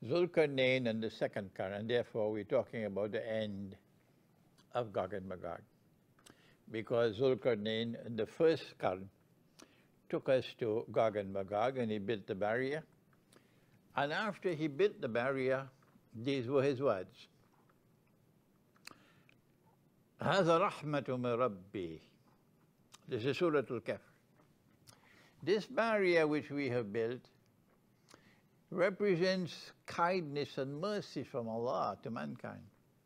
Zulkarnain and the second Karn, and therefore we're talking about the end of Gog and Magog. Because Zulkarnain and the first Karn took us to Gog and Magog and he built the barrier. And after he built the barrier, these were his words. هذا رحمة من ربي. This is Surah Al-Kahf. This barrier which we have built represents kindness and mercy from Allah to mankind.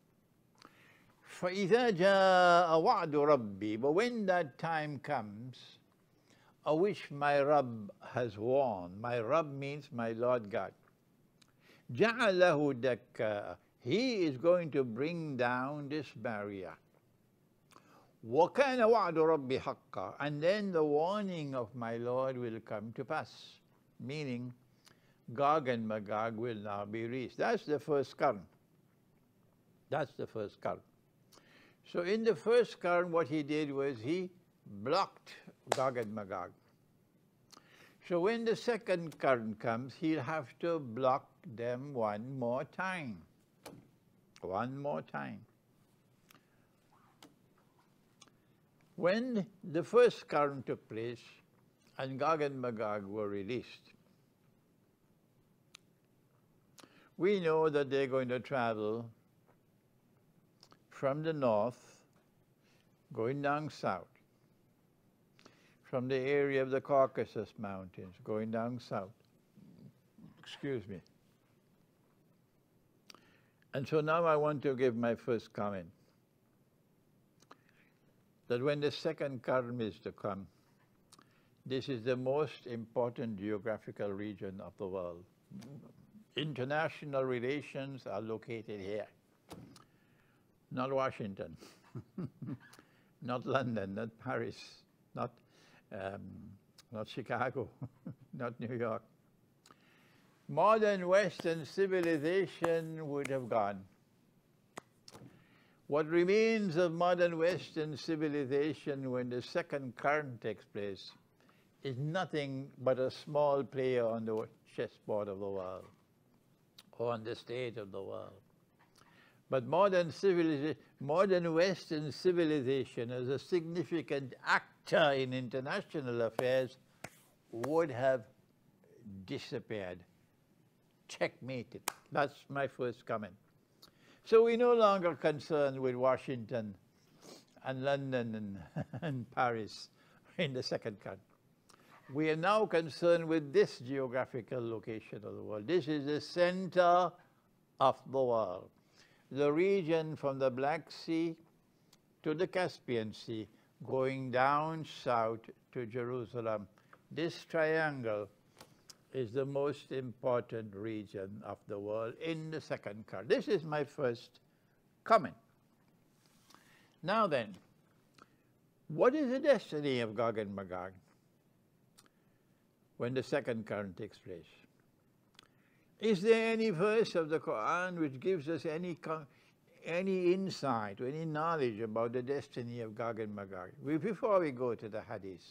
فَإِذَا جَاءَ وَعْدُ رَبِّي. But when that time comes, of which my Rabb has warned, my Rabb means my Lord God, جَعَلَهُ دَكَّا. He is going to bring down this barrier. وَكَانَ وَعْدُ رَبِّي حَقًّا. And then the warning of my Lord will come to pass. Meaning, Gog and Magog will now be reached. That's the first Karn. That's the first Karn. So in the first Karn, what he did was he blocked Gog and Magog. So when the second Karn comes, he'll have to block them one more time. One more time. When the first Karn took place and Gog and Magog were released, we know that they're going to travel from the north, going down south, from the area of the Caucasus Mountains, going down south. Excuse me. And so now I want to give my first comment. That when the second Karn is to come, this is the most important geographical region of the world. International relations are located here. Not Washington, not London, not Paris, not Chicago, not New York. Modern Western civilization would have gone. What remains of modern Western civilization when the second Karn takes place is nothing but a small player on the chessboard of the world, or on the stage of the world. But modern Western civilization as a significant actor in international affairs would have disappeared, checkmated. That's my first comment. So we're no longer concerned with Washington and London and Paris in the second Karn. We are now concerned with this geographical location of the world. This is the center of the world. The region from the Black Sea to the Caspian Sea, going down south to Jerusalem. This triangle is the most important region of the world in the second Karn. This is my first comment. Now then, what is the destiny of Gog and Magog when the second Karn takes place? Is there any verse of the Quran which gives us any insight or any knowledge about the destiny of Gog and Magog? Before we go to the hadith,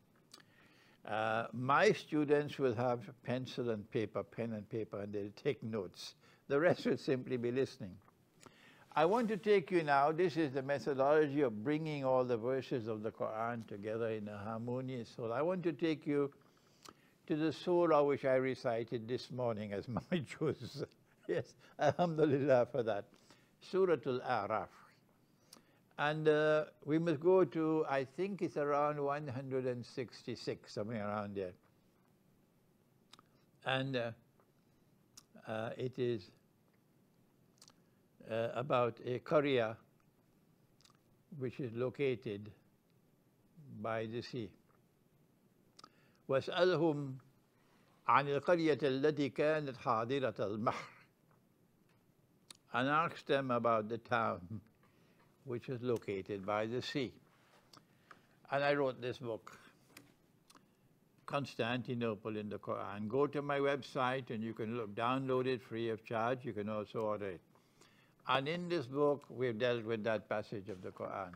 my students will have pencil and paper, pen and paper, and they'll take notes. The rest will simply be listening. I want to take you now, this is the methodology of bringing all the verses of the Quran together in a harmonious whole. I want to take you to the surah which I recited this morning as my choice. Yes, alhamdulillah for that. Surah Al-A'raf. And we must go to, I think it's around 166, somewhere around there. And it is about a Qaria which is located by the sea. وَاسْأَلْهُمْ عَنِ الْقَرْيَةِ الَّتِي كَانَتْ حَاضِرَةَ الْبَحْرِ. And ask them about the town which is located by the sea. And I wrote this book, Constantinople in the Quran. Go to my website and you can download it free of charge. You can also order it. And in this book, we've dealt with that passage of the Quran.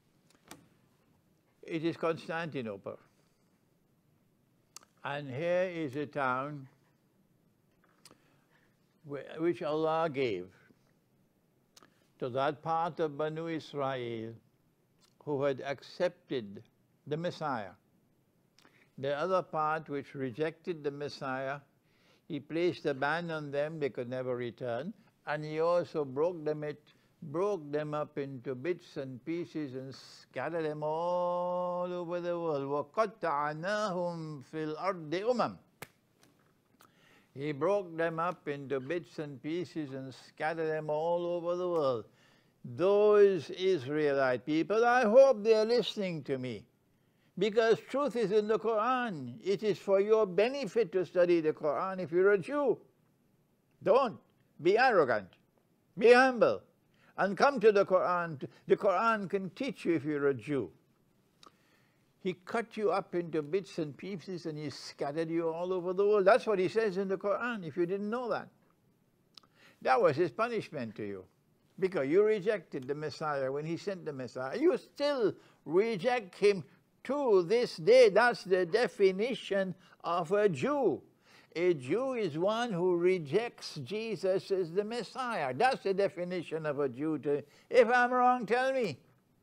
It is Constantinople. And here is a town which Allah gave to that part of Banu Israel who had accepted the Messiah. The other part which rejected the Messiah, he placed a ban on them, they could never return, and he also broke them up into bits and pieces and scattered them all over the world. وَقَطَّعْنَاهُمْ فِي الْأَرْضِ أُمَمٍ. He broke them up into bits and pieces and scattered them all over the world. Those Israelite people, I hope they are listening to me, because truth is in the Quran. It is for your benefit to study the Quran if you're a Jew. Don't be arrogant. Be humble. And come to the Quran. The Quran can teach you if you're a Jew. He cut you up into bits and pieces and he scattered you all over the world. That's what he says in the Quran, if you didn't know that. That was his punishment to you, because you rejected the Messiah when he sent the Messiah. You still reject him to this day. That's the definition of a Jew. A Jew is one who rejects Jesus as the Messiah. That's the definition of a Jew. If I'm wrong, tell me.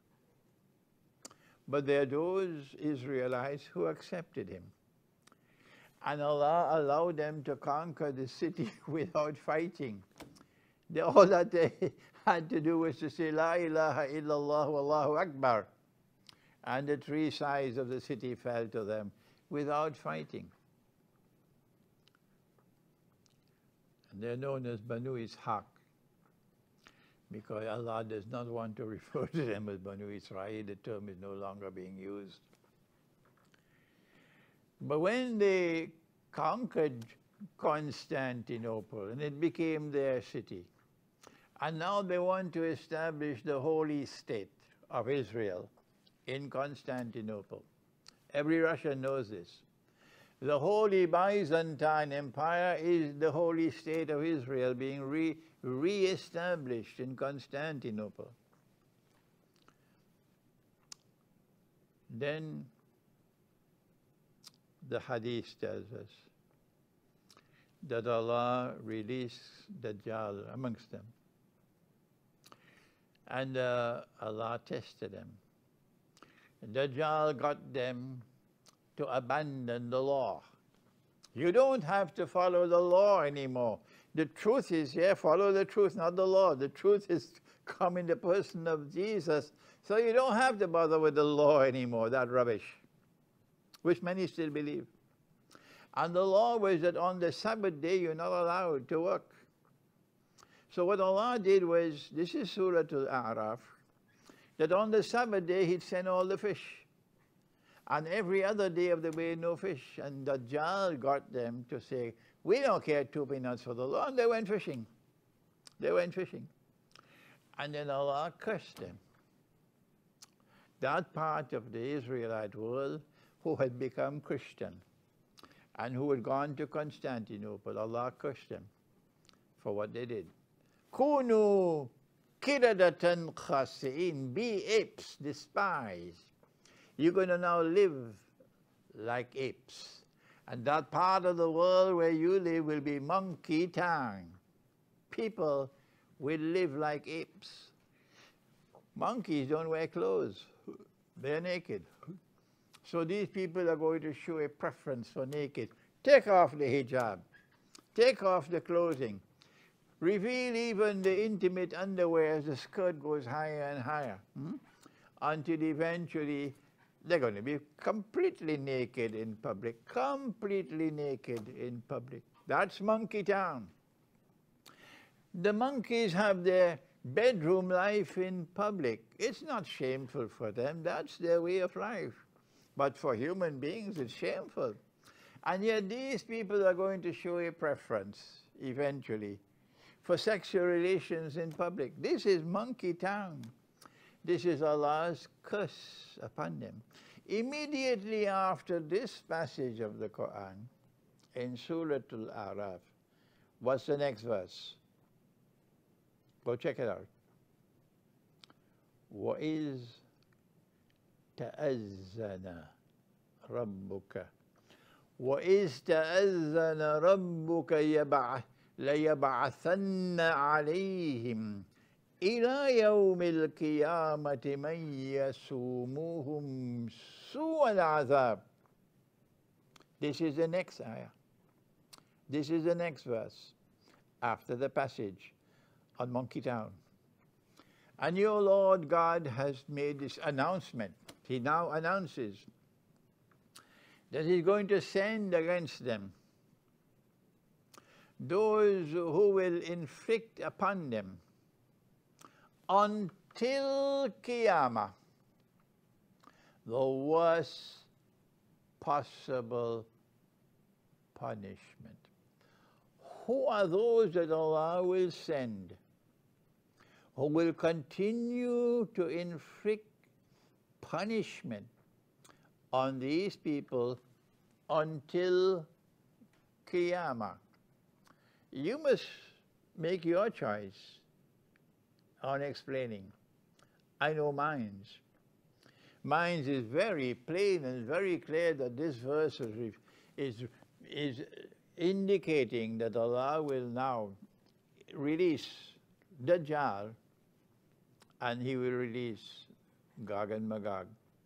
But there are those Israelites who accepted him. And Allah allowed them to conquer the city without fighting. All that they had to do was to say, La ilaha illallah wallahu akbar. And the three sides of the city fell to them without fighting. And they're known as Banu Ishaq, because Allah does not want to refer to them as Banu Israel. The term is no longer being used. But when they conquered Constantinople and it became their city, and now they want to establish the holy state of Israel in Constantinople. Every Russian knows this. The Holy Byzantine Empire is the holy state of Israel being re-established in Constantinople. Then the hadith tells us that Allah released Dajjal amongst them. And Allah tested them. Dajjal got them to abandon the law. You don't have to follow the law anymore. The truth is, follow the truth, not the law. The truth is come in the person of Jesus. So you don't have to bother with the law anymore, that rubbish, which many still believe. And the law was that on the Sabbath day you're not allowed to work. So what Allah did was, this is Surah Al-A'raf, that on the Sabbath day he'd send all the fish. And every other day of the way, no fish. And Dajjal got them to say, we don't care 2 peanuts for the law. And they went fishing. They went fishing. And then Allah cursed them. That part of the Israelite world who had become Christian and who had gone to Constantinople, Allah cursed them for what they did. Kunu kiradatan khasi'in, be apes, despised. You're going to now live like apes. And that part of the world where you live will be monkey town. People will live like apes. Monkeys don't wear clothes. They're naked. So these people are going to show a preference for naked. Take off the hijab. Take off the clothing. Reveal even the intimate underwear as the skirt goes higher and higher. Until eventually they're going to be completely naked in public. Completely naked in public. That's Monkey Town. The monkeys have their bedroom life in public. It's not shameful for them. That's their way of life. But for human beings, it's shameful. And yet these people are going to show a preference, eventually, for sexual relations in public. This is Monkey Town. This is Allah's curse upon them. Immediately after this passage of the Quran, in Surah Al-A'raf, what's the next verse? Go check it out. وَإِذْ تَأَذَّنَ رَبُّكَ وَإِذْ تَأَذَّنَ رَبُّكَ لَيَبْعَثَنَّ عَلَيْهِمْ إِلَى يَوْمِ الْقِيَامَةِ مَنْ يَسُومُهُمْ سُوءَ الْعَذَابِ. This is the next ayah. This is the next verse after the passage on Monkey Town. And your Lord God has made this announcement. He now announces that he's going to send against them those who will inflict upon them until Qiyamah the worst possible punishment. Who are those that Allah will send who will continue to inflict punishment on these people until Qiyamah? You must make your choice on explaining. I know mine's. Mine's is very plain and very clear that this verse is indicating that Allah will now release Dajjal and he will release Gog and Magog.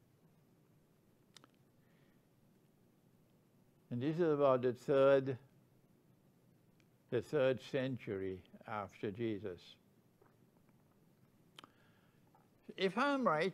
And this is about the third century after Jesus. If I'm right,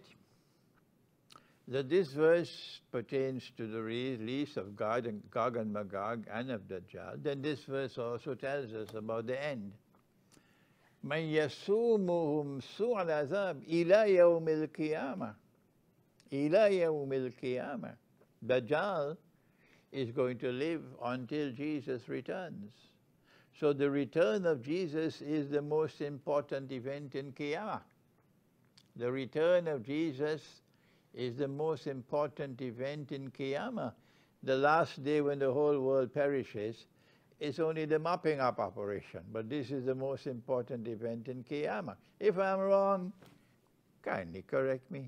that this verse pertains to the release of Gog and Magog and of Dajjal, then this verse also tells us about the end. مَنْ يَسُومُهُمْ سُوءَ الْعَذَابِ إِلَى يَوْمِ الْقِيَامَةِ إِلَى يَوْمِ الْقِيَامَةِ. Dajjal is going to live until Jesus returns. So the return of Jesus is the most important event in Qiyamah. The return of Jesus is the most important event in Qiyamah. The last day when the whole world perishes is only the mopping up operation, but this is the most important event in Qiyamah. If I'm wrong, kindly correct me.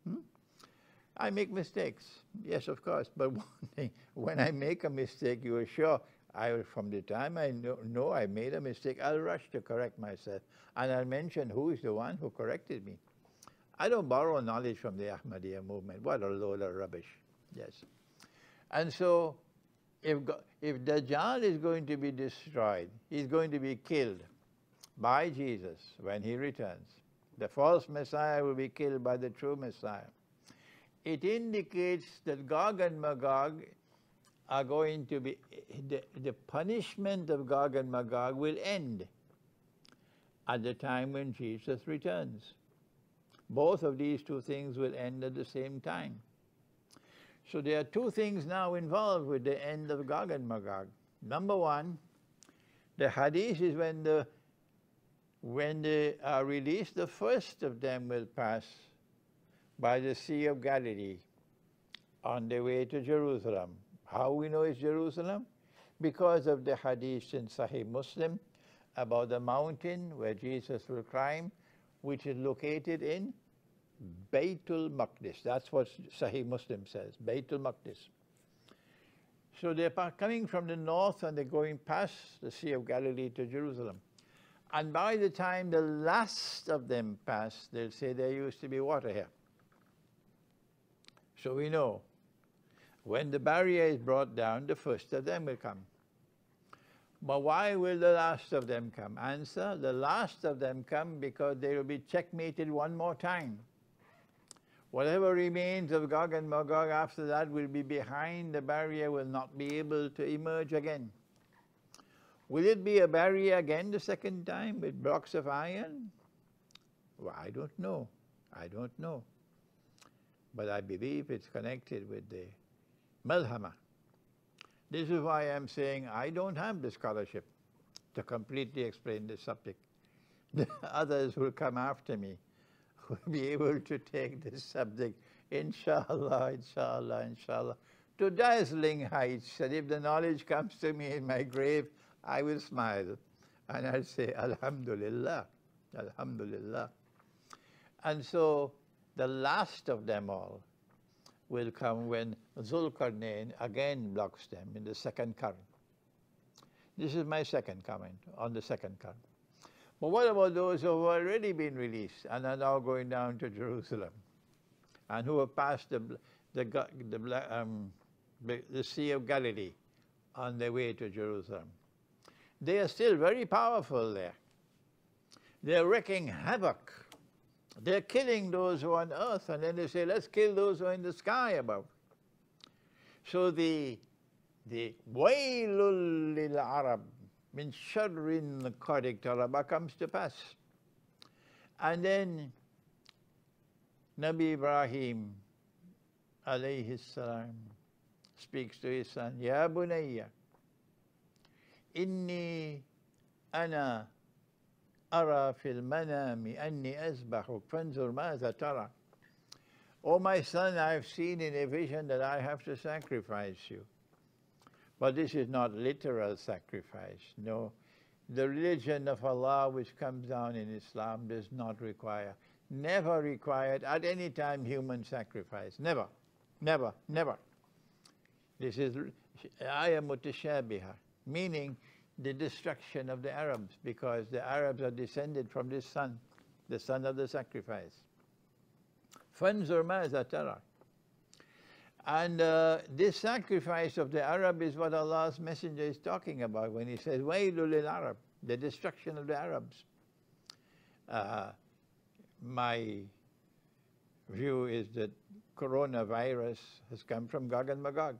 I make mistakes, yes, of course, but one thing, when I make a mistake, you are sure, from the time I know I made a mistake, I'll rush to correct myself, and I'll mention who is the one who corrected me. I don't borrow knowledge from the Ahmadiyya movement. What a load of rubbish, yes. And so, if Dajjal is going to be destroyed, he's going to be killed by Jesus when he returns. The false Messiah will be killed by the true Messiah. It indicates that Gog and Magog are going to be, the punishment of Gog and Magog will end at the time when Jesus returns. Both of these two things will end at the same time. So there are two things now involved with the end of Gog and Magog. Number one, the hadith is when they are released, the first of them will pass by the Sea of Galilee on their way to Jerusalem. How we know it's Jerusalem? Because of the hadith in Sahih Muslim about the mountain where Jesus will climb, which is located in Baytul Maqdis. That's what Sahih Muslim says, Baytul Maqdis. So they're coming from the north and they're going past the Sea of Galilee to Jerusalem. And by the time the last of them pass, they'll say there used to be water here. So we know when the barrier is brought down, the first of them will come. But why will the last of them come? Answer, the last of them come because they will be checkmated one more time. Whatever remains of Gog and Magog after that will be behind the barrier, will not be able to emerge again. Will it be a barrier again the second time with blocks of iron? Well, I don't know. I don't know. But I believe it's connected with the Malhama. This is why I'm saying I don't have the scholarship to completely explain this subject. The others will come after me, will be able to take this subject, inshallah, inshallah, inshallah, to dazzling heights. And if the knowledge comes to me in my grave, I will smile and I'll say, Alhamdulillah, Alhamdulillah. And so the last of them all will come when Zulkarnain again blocks them in the second current. This is my second comment on the second current. But what about those who have already been released and are now going down to Jerusalem and who have passed the Sea of Galilee on their way to Jerusalem? They are still very powerful there. They're wreaking havoc. They're killing those who are on earth, and then they say, let's kill those who are in the sky above. So the wailul lil Arab min sharrin qad iqtaraba comes to pass. And then Nabi Ibrahim alayhi salam speaks to his son, Ya bunayya, inni ana ara fil manami anni azbahuk fanzur maza tara. Oh my son, I've seen in a vision that I have to sacrifice you. But this is not literal sacrifice. No. The religion of Allah which comes down in Islam does not require, never required at any time human sacrifice. Never, never, never. This is ayah mutashabiha, meaning the destruction of the Arabs, because the Arabs are descended from this son, the son of the sacrifice. Fanzur maza tara. And this sacrifice of the Arab is what Allah's Messenger is talking about when he says, Wailul lil Arab, the destruction of the Arabs. My view is that coronavirus has come from Gog and Magog.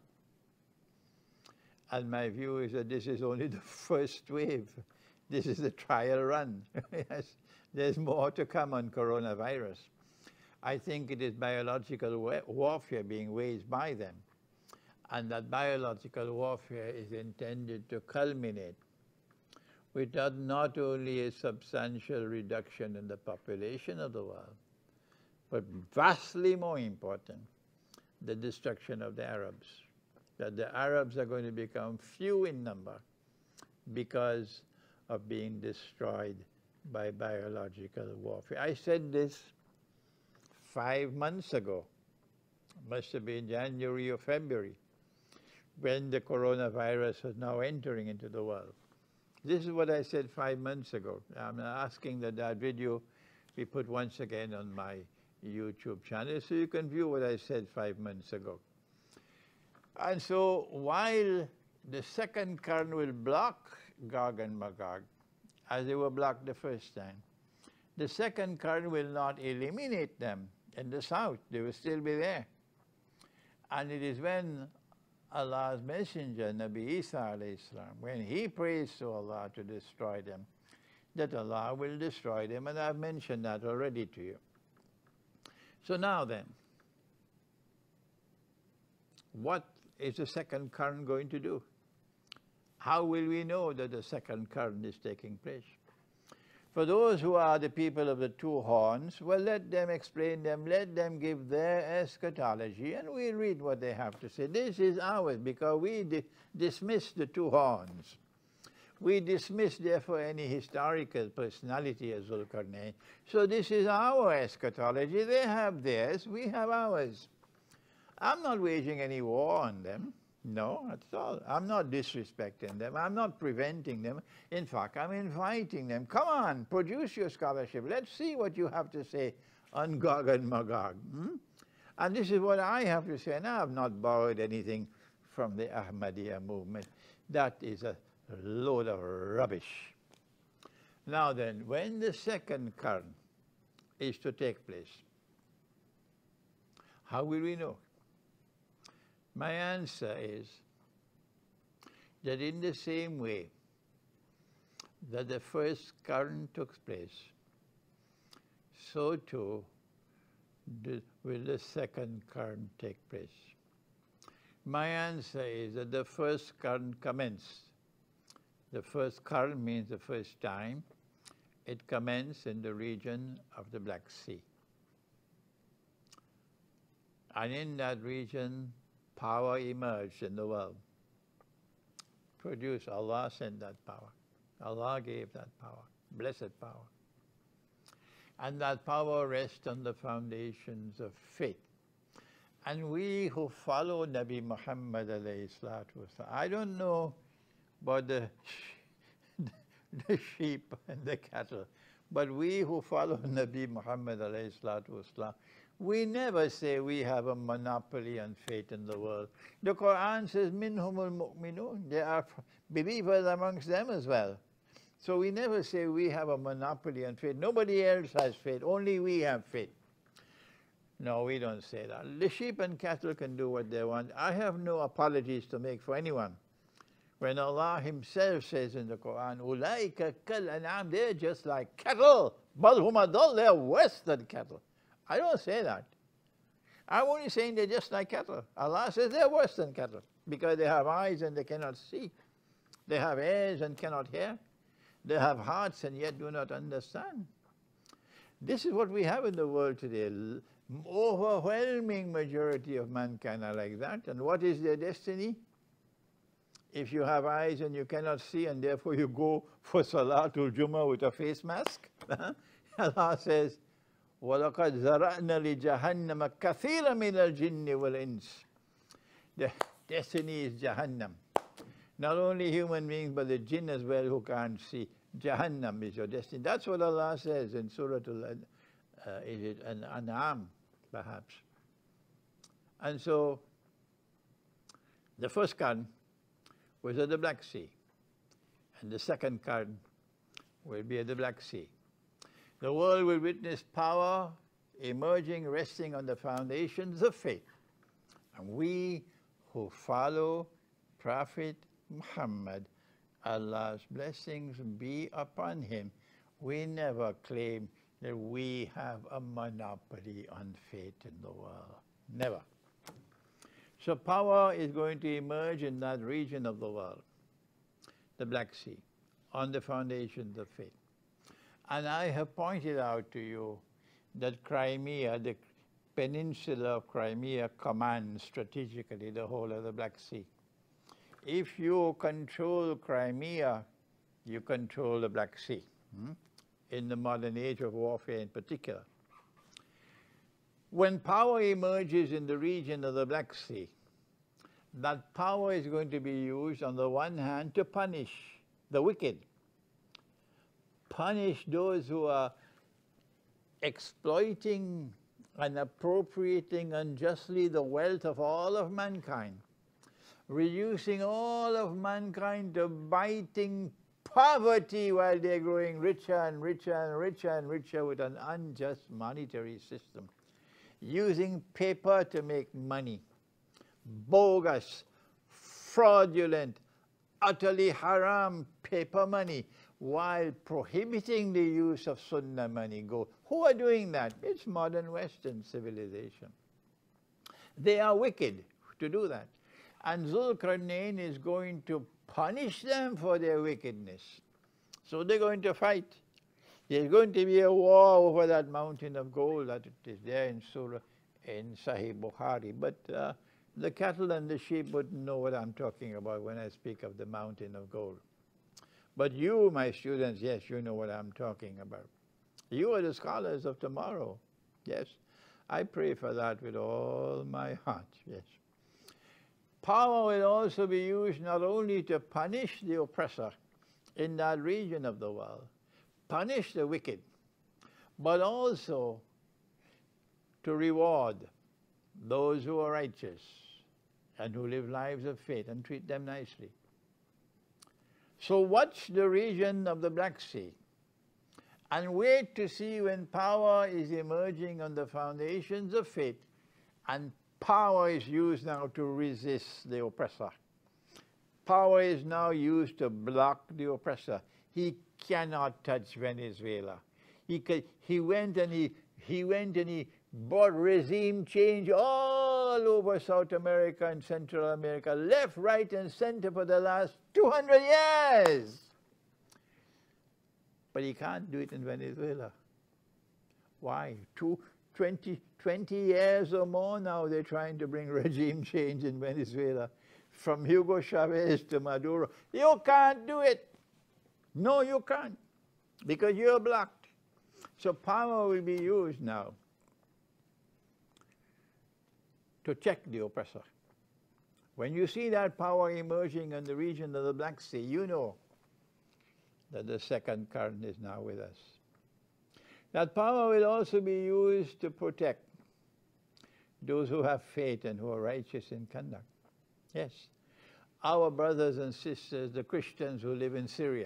And my view is that this is only the first wave. This is the trial run. Yes, there's more to come on coronavirus. I think it is biological warfare being waged by them. And that biological warfare is intended to culminate with not only a substantial reduction in the population of the world, but vastly more important, the destruction of the Arabs. That the Arabs are going to become few in number because of being destroyed by biological warfare. I said this 5 months ago, must have been January or February, when the coronavirus was now entering into the world. This is what I said 5 months ago. I'm asking that that video be put once again on my YouTube channel so you can view what I said 5 months ago. And so while the second current will block Gog and Magog, as they were blocked the first time, the second current will not eliminate them in the south. They will still be there. And it is when Allah's Messenger, Nabi Isa alayhi salam, when he prays to Allah to destroy them, that Allah will destroy them, and I've mentioned that already to you. So now then, what is the second current going to do? How will we know that the second current is taking place? For those who are the people of the two horns, well, let them explain them, let them give their eschatology, and we read what they have to say. This is ours, because we dismiss the two horns. We dismiss, therefore, any historical personality as Zulkarnain. So this is our eschatology. They have theirs, we have ours. I'm not waging any war on them. No, at all. I'm not disrespecting them. I'm not preventing them. In fact, I'm inviting them. Come on, produce your scholarship. Let's see what you have to say on Gog and Magog. And this is what I have to say. And I have not borrowed anything from the Ahmadiyya movement. That is a load of rubbish. Now then, when the second current is to take place, how will we know? My answer is that in the same way that the first current took place, so too will the second current take place. My answer is that the first current commenced. The first current means the first time. It commenced in the region of the Black Sea. And in that region, power emerged in the world. Produced, Allah sent that power. Allah gave that power, blessed power. And that power rests on the foundations of faith. And we who follow Nabi Muhammad alayhi salatu wasalam, I don't know but the sheep and the cattle. But we who follow Nabi Muhammad alayhi salatu wasalam, we never say we have a monopoly on faith in the world. The Quran says, minhumul mu'minun. There are believers amongst them as well. So we never say we have a monopoly on faith. Nobody else has faith. Only we have faith. No, we don't say that. The sheep and cattle can do what they want. I have no apologies to make for anyone. When Allah Himself says in the Quran, Ulaika kal an'am, they're just like cattle. Bal hum adall, they're worse than cattle. I don't say that. I'm only saying they're just like cattle. Allah says they're worse than cattle because they have eyes and they cannot see. They have ears and cannot hear. They have hearts and yet do not understand. This is what we have in the world today. Overwhelming majority of mankind are like that. And what is their destiny? If you have eyes and you cannot see and therefore you go for Salatul Jummah with a face mask, Allah says, وَلَقَدْ زَرَعْنَا لِجَهَنَّمَ كَثِيرًا مِنَ الْجِنِّ وَالْإِنسِ. The destiny is Jahannam. Not only human beings, but the jinn as well who can't see. Jahannam is your destiny. That's what Allah says in Surah Al-An'am, perhaps. And so, the first Qarn was at the Black Sea. And the second Qarn will be at the Black Sea. The world will witness power emerging, resting on the foundations of faith. And we who follow Prophet Muhammad, Allah's blessings be upon him, we never claim that we have a monopoly on faith in the world. Never. So power is going to emerge in that region of the world, the Black Sea, on the foundations of faith. And I have pointed out to you that Crimea, the peninsula of Crimea, commands strategically the whole of the Black Sea. If you control Crimea, you control the Black Sea, in the modern age of warfare in particular. When power emerges in the region of the Black Sea, that power is going to be used on the one hand to punish the wicked, punish those who are exploiting and appropriating unjustly the wealth of all of mankind, reducing all of mankind to biting poverty while they're growing richer and richer and richer and richer with an unjust monetary system, using paper to make money, bogus, fraudulent, utterly haram paper money, while prohibiting the use of sunnah money, gold. Who are doing that? It's modern Western civilization. They are wicked to do that. And Zulkarnain is going to punish them for their wickedness. So they're going to fight. There's going to be a war over that mountain of gold that it is there in Surah, in Sahih Bukhari. But the cattle and the sheep wouldn't know what I'm talking about when I speak of the mountain of gold. But you, my students, yes, you know what I'm talking about. You are the scholars of tomorrow. Yes, I pray for that with all my heart, yes. Power will also be used not only to punish the oppressor in that region of the world, punish the wicked, but also to reward those who are righteous and who live lives of faith and treat them nicely. So watch the region of the Black Sea and wait to see when power is emerging on the foundations of faith and power is used now to resist the oppressor. Power is now used to block the oppressor. He cannot touch Venezuela. He went and he brought regime change all over South America and Central America, left, right, and center for the last 200 years. But he can't do it in Venezuela. Why? 20 years or more now they're trying to bring regime change in Venezuela, from Hugo Chavez to Maduro. You can't do it. No, you can't, because you're blocked. So power will be used now to check the oppressor When you see that power emerging in the region of the Black Sea, you know that the second current is now with us. That power will also be used to protect those who have faith and who are righteous in conduct. Yes, our brothers and sisters, the Christians who live in Syria,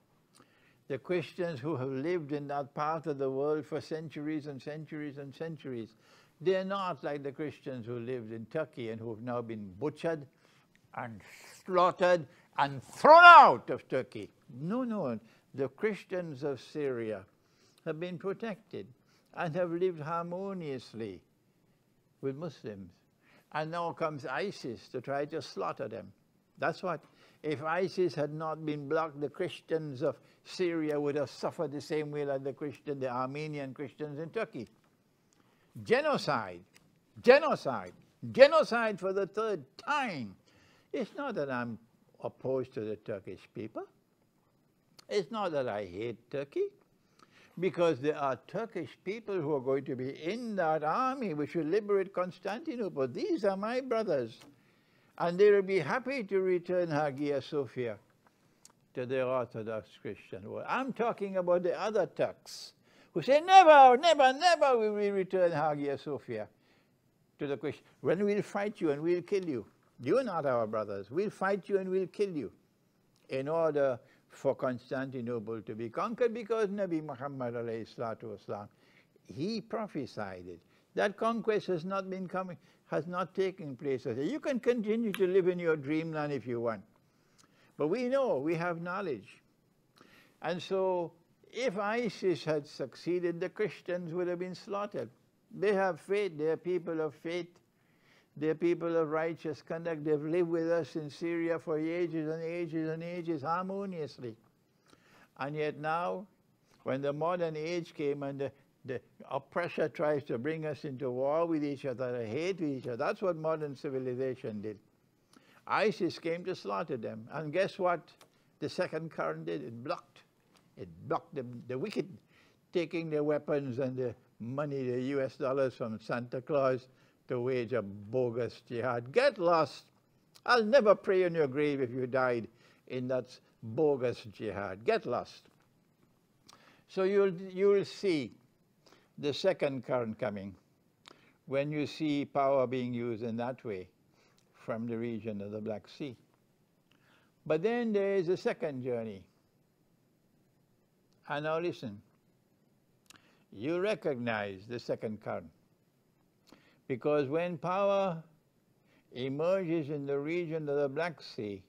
the Christians who have lived in that part of the world for centuries and centuries and centuries, they're not like the Christians who lived in Turkey and who have now been butchered and slaughtered and thrown out of Turkey. No, no, the Christians of Syria have been protected and have lived harmoniously with Muslims. And now comes ISIS to try to slaughter them. That's what. If ISIS had not been blocked, the Christians of Syria would have suffered the same way like the Armenian Christians in Turkey. Genocide, genocide, genocide for the third time. It's not that I'm opposed to the Turkish people. It's not that I hate Turkey, because there are Turkish people who are going to be in that army which will liberate Constantinople. These are my brothers. And they will be happy to return Hagia Sophia to their Orthodox Christian world. I'm talking about the other Turks who say, never, never, never will we return Hagia Sophia to the Christian. When we'll fight you and we'll kill you. You're not our brothers. We'll fight you and we'll kill you in order for Constantinople to be conquered, because Nabi Muhammad alayhi salatu wasalam, he prophesied it. That conquest has not been coming, has not taken place. You can continue to live in your dreamland if you want. But we know, we have knowledge. And so, if ISIS had succeeded, the Christians would have been slaughtered. They have faith, they're people of faith. They're people of righteous conduct. They've lived with us in Syria for ages and ages and ages harmoniously. And yet now, when the modern age came and the oppressor tries to bring us into war with each other, hate with each other, that's what modern civilization did. ISIS came to slaughter them. And guess what the second current did? It blocked. It blocked the wicked taking their weapons and the money, the US dollars from Santa Claus, to wage a bogus jihad. Get lost. I'll never pray in your grave if you died in that bogus jihad. Get lost. So you'll see the second current coming when you see power being used in that way from the region of the Black Sea. But then there is a second journey. And now listen. You recognize the second current. Because when power emerges in the region of the Black Sea,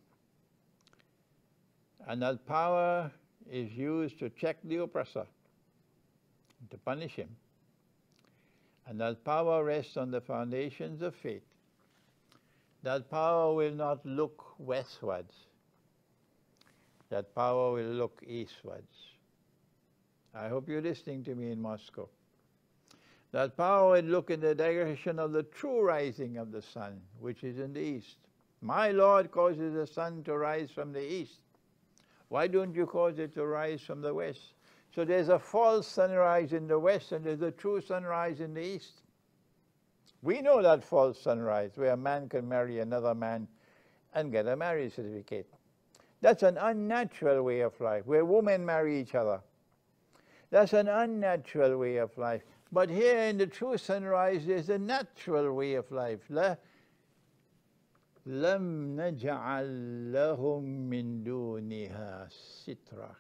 and that power is used to check the oppressor, to punish him, and that power rests on the foundations of faith, that power will not look westwards, that power will look eastwards. I hope you're listening to me in Moscow. That power will look in the direction of the true rising of the sun, which is in the east. My Lord causes the sun to rise from the east. Why don't you cause it to rise from the west? So there's a false sunrise in the west and there's a true sunrise in the east. We know that false sunrise where a man can marry another man and get a marriage certificate. That's an unnatural way of life, where women marry each other. That's an unnatural way of life. But here in the true sunrise, there's a natural way of life. لَمْ نَجْعَلْ لَهُم مِّن دُونِهَا سِتْرًا.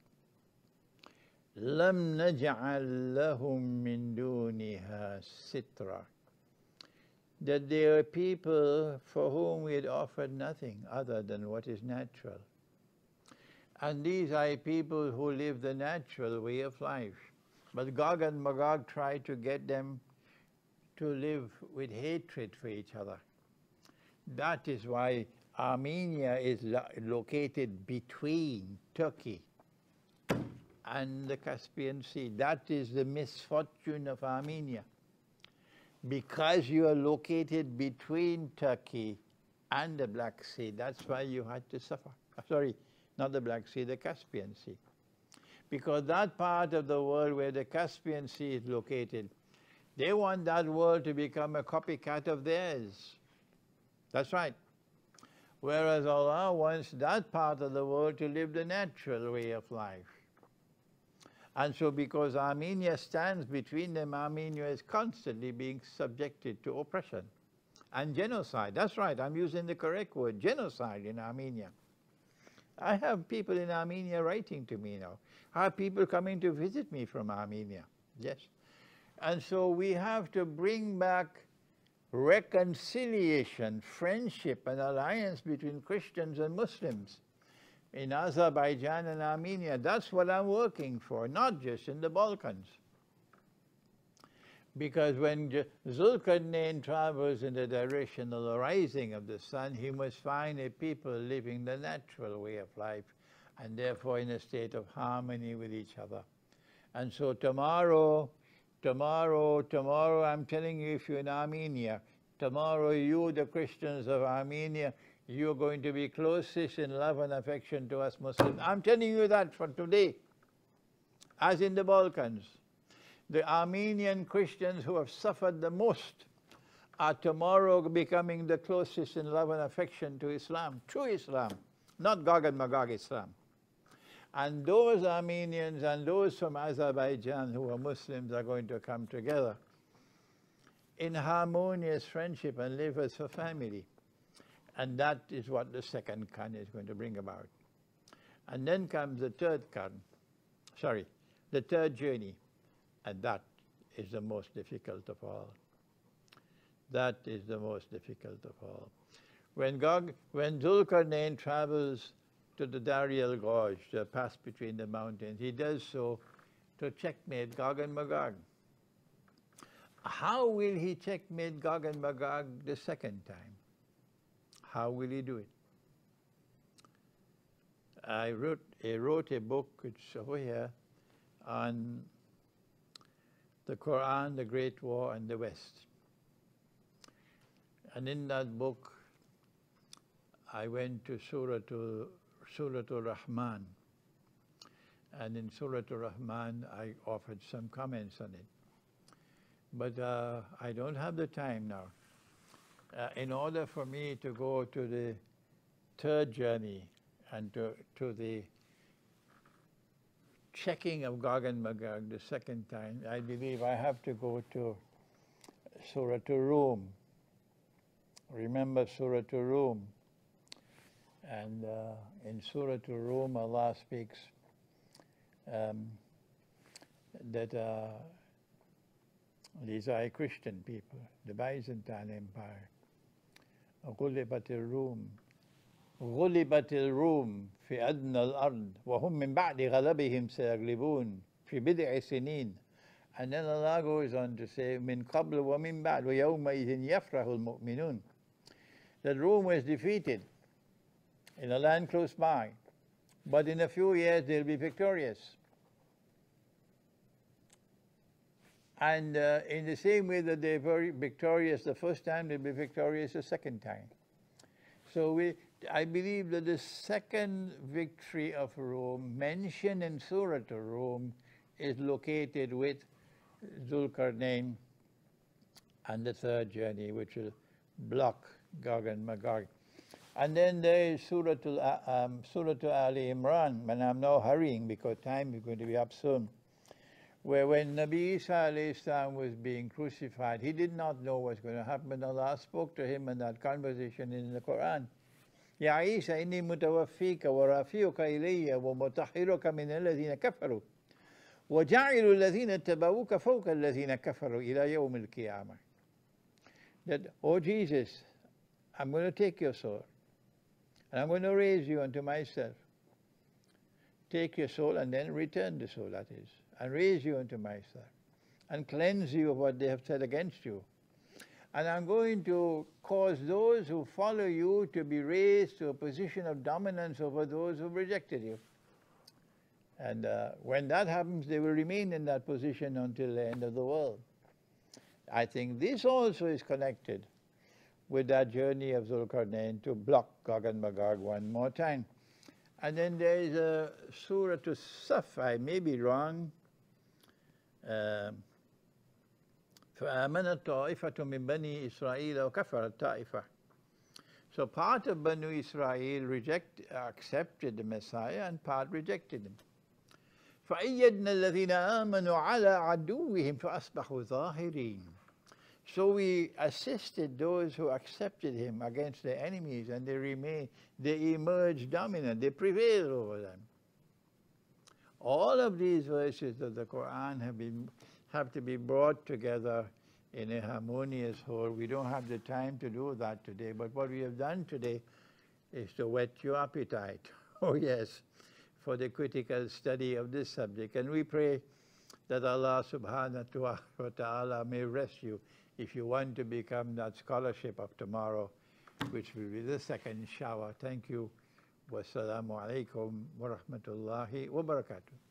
لَمْ نَجْعَلْ لَهُم مِّن دُونِهَا سِتْرًا. That there are people for whom we had offered nothing other than what is natural. And these are people who live the natural way of life. But Gog and Magog tried to get them to live with hatred for each other. That is why Armenia is located between Turkey and the Caspian Sea. That is the misfortune of Armenia. Because you are located between Turkey and the Black Sea, that's why you had to suffer. Sorry, not the Black Sea, the Caspian Sea. Because that part of the world where the Caspian Sea is located, they want that world to become a copycat of theirs. That's right. Whereas Allah wants that part of the world to live the natural way of life. And so because Armenia stands between them, Armenia is constantly being subjected to oppression and genocide. That's right, I'm using the correct word, genocide in Armenia. I have people in Armenia writing to me now. I have people coming to visit me from Armenia, yes. And so we have to bring back reconciliation, friendship and alliance between Christians and Muslims in Azerbaijan and Armenia. That's what I'm working for, not just in the Balkans. Because when Zulkarnain travels in the direction of the rising of the sun, he must find a people living the natural way of life and therefore in a state of harmony with each other. And so tomorrow, I'm telling you, if you're in Armenia, tomorrow you, the Christians of Armenia, you're going to be closest in love and affection to us Muslims. I'm telling you that for today, as in the Balkans. The Armenian Christians who have suffered the most are tomorrow becoming the closest in love and affection to Islam, true Islam, not Gog and Magog Islam. And those Armenians and those from Azerbaijan who are Muslims are going to come together in harmonious friendship and live as a family. And that is what the second Khan is going to bring about. And then comes the third Khan, the third journey. And that is the most difficult of all. That is the most difficult of all. When Zulkarnain travels to the Dariel Gorge, the pass between the mountains, he does so to checkmate Gog and Magog. How will he checkmate Gog and Magog the second time? How will he do it? I wrote a book, it's over here, on the Quran, the Great War, and the West. And in that book, I went to Surah Al-Rahman. And in Surah Al-Rahman, I offered some comments on it. But I don't have the time now. In order for me to go to the third journey and to the checking of Gog and Magog the second time, I believe I have to go to Surah Rum. Remember Surah Rum. And in Surah Rum, Allah speaks that these are Christian people, the Byzantine Empire. غلبت الروم في أدنى الأرض وهم من بعد غلبهم سيغلبون في بضع سنين. And then Allah goes on to say من قبل ومن بعد ويومئذ يفرح المؤمنون. That Rome was defeated in a land close by, but in a few years they'll be victorious. And in the same way that they were victorious the first time, they'll be victorious the second time. So I believe that the second victory of Rome, mentioned in Surah Rum, is located with Zulkarnain and the third journey, which will block Gog and Magog. And then there is Surah Ali Imran, and I'm now hurrying because time is going to be up soon, where when Nabi Isa alayhi salam was being crucified, he did not know what's going to happen. Allah spoke to him in that conversation in the Quran. Ya Isa, inni mutawaffika wa rafi'uka ilayya wa mutahhiruka min alladhina kafaru wa ja'ilu alladhina tabawuka fawqa alladhina kafaru ila yawm al-qiyamah. That, oh Jesus, I'm going to take your soul and I'm going to raise you unto myself. Take your soul and then return the soul, that is, and raise you unto myself and cleanse you of what they have said against you. And I'm going to cause those who follow you to be raised to a position of dominance over those who rejected you. And when that happens, they will remain in that position until the end of the world. I think this also is connected with that journey of Zulkarnain to block Gog and Magog one more time. And then there is a Surah to Saf, I may be wrong. فآمنت طائفة من بني إسرائيل وكفرت طائفة. So part of Banu Israel accepted the Messiah and part rejected him. فَأَيَّدْنَا الَّذِينَ آمَنُوا عَلَىٰ عَدُوِّهِمْ فَأَصْبَحُوا ظَاهِرِينَ. So we assisted those who accepted him against their enemies, and they emerged dominant, they prevailed over them. All of these verses of the Quran have to be brought together in a harmonious whole. We don't have the time to do that today, but what we have done today is to whet your appetite, oh yes, for the critical study of this subject. And we pray that Allah subhanahu wa ta'ala may rest you if you want to become that scholarship of tomorrow, which will be the second shower. Thank you. Wassalamu alaikum wa rahmatullahi wa barakatuh.